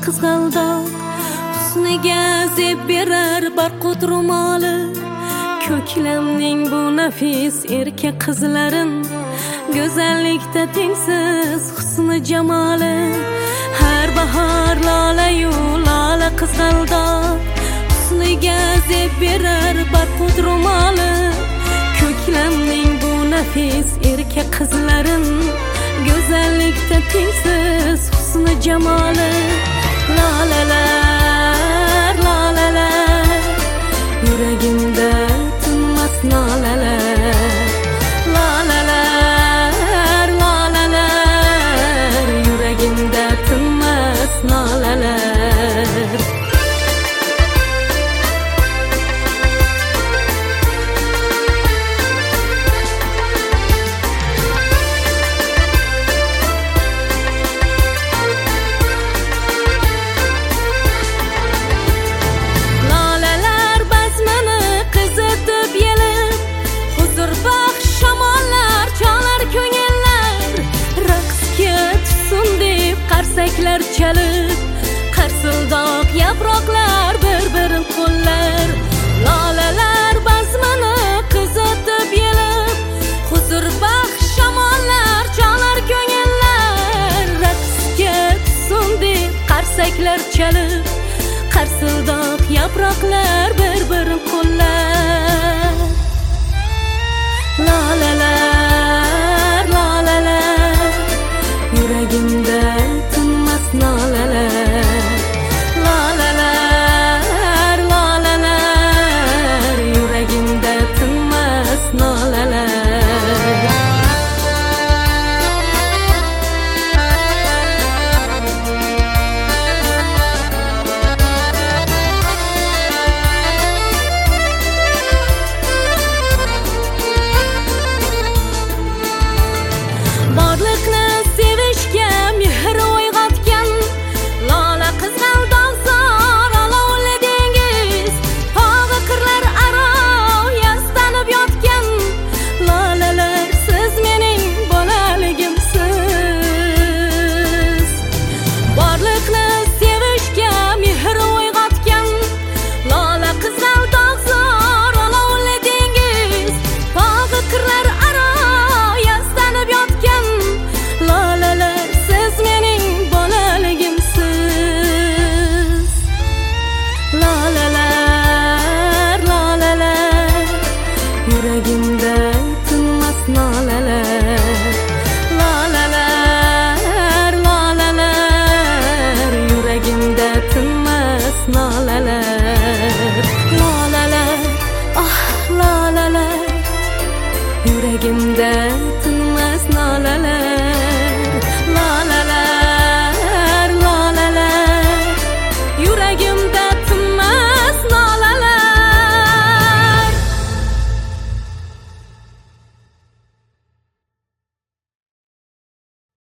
qizg'aldoq husniga zeb berar barqut ro'moli. Ko'klamning bu nafis erkak qizlarin go'zallikda tengsiz husni jamoli. Har bahor lola-yu lola qizg'aldoq husniga zeb berar barqut ro'moli. Ko'klamning bu nafis erkak qizlarin go'zallikda tengsiz husni jamoli. Lolalar lolalar yuragimda tinmas nolalar. Lolalar lolalar yuragimda tinmas nolalar. Qarsaklar chalib, qarsildoq yaproqlar bir-birin qo'llar. Lolalar bazmini qizitib yelib, huzur baxsh shamollar chalar ko'ngillar. Raqsga tushsin deb qarsaklar chalib, qarsildoq yaproqlar bir-birin qo'llar. Lolalar lolalar yuragimda nolalar. Lolalar lolalar yuragimda tinmas nolalar. Borliqni sevishga mehr uyg'otgan lola qizg'aldoq zor olovli dengiz. Tog'i qirlar aro yastanib yotgan lolalar, siz mening bolaligimsiz. Borliqni sevishga mehr uyg'otgan lola qizg'aldoq zor olovli dengiz. Tog'i qirlar aro yastanib yotgan lolalar, siz mening bolaligimsiz. Lolalar lolalar yuragimda tinmas nolalar. Lolalar lolalar yuragimda tinmas nolalar.